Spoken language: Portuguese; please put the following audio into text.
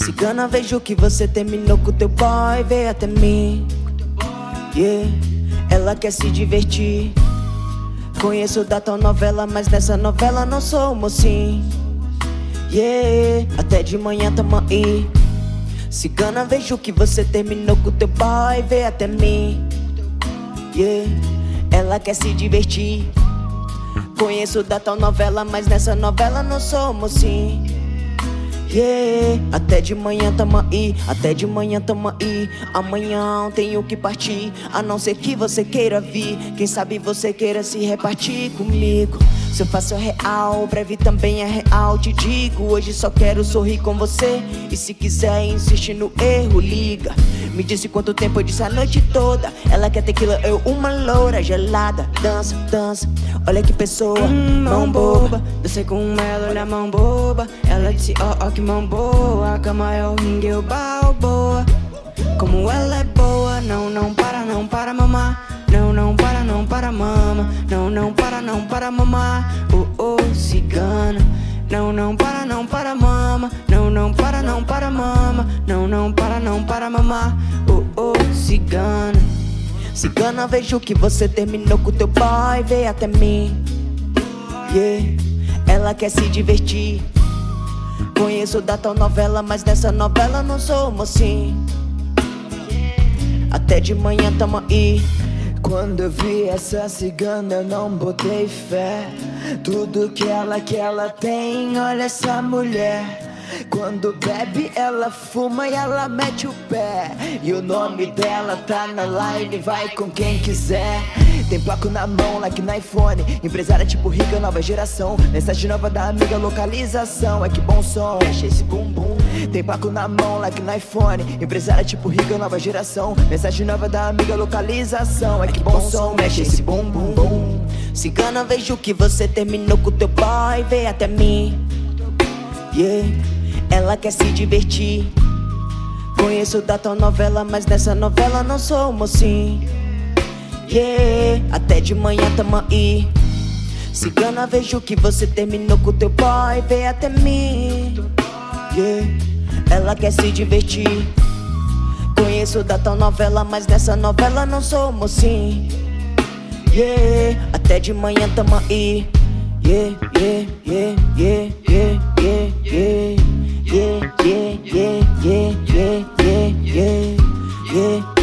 Cigana, vejo que você terminou com teu boy, veio até mim. Yeah, ela quer se divertir. Conheço da tua novela, mas nessa novela não sou o mocinho. Yeah, até de manhã tamo aí. Cigana, vejo que você terminou com teu boy, veio até mim. Yeah, ela quer se divertir. Conheço da tal novela, mas nessa novela não sou o mocinho. Yeah, até de manhã tamo aí, até de manhã tamo aí. Amanhã tenho que partir, a não ser que você queira vir. Quem sabe você queira se repartir comigo. Se eu faço real, breve também é real. Te digo, hoje só quero sorrir com você. E se quiser insistir no erro, liga. Me disse quanto tempo, eu disse a noite toda. Ela quer tequila, eu uma loura gelada. Dança, dança, olha que pessoa, mão boba. Dancei com ela, olha a mão boba. Ela disse, ó, que mão boa. A cama é o ringue, eu balboa. Como ela é boa, não para mamar. Não para mama. Não para mamar. Cigana. Não para mama. Não para mama. Não para mamar. Cigana. Cigana, vejo que você terminou com teu boy, veio até mim. Yeah, ela quer se divertir. Conheço da tal novela, mas nessa novela não sou mocinho. Até de manhã tamo aí. Quando eu vi essa cigana eu não botei fé. Tudo que ela tem, olha essa mulher. Quando bebe ela fuma e ela mete o pé. E o nome dela tá na line, vai com quem quiser. Tem placo na mão, like no iPhone. Empresária tipo rica, nova geração. Mensagem nova da amiga, localização. É que bom som, mexe esse bumbum. Tem placo na mão, like no iPhone. Empresária tipo rica, nova geração. Mensagem nova da amiga, localização. É que bom som, mexe esse bumbum. Cigana, vejo que você terminou com teu boy, veio até mim. Yeah, ela quer se divertir. Conheço da tua novela, mas nessa novela não sou o mocinho. Yeah, até de manhã tamo aí. Cigana, vejo que você terminou com teu boy, veio até mim. Yeah, ela quer se divertir. Conheço da tua novela, mas nessa novela não sou o mocinho. Yeah, até de manhã tamo aí. Yeah, yeah, yeah, yeah, yeah, yeah, yeah, yeah, yeah, yeah, yeah, yeah, yeah, yeah.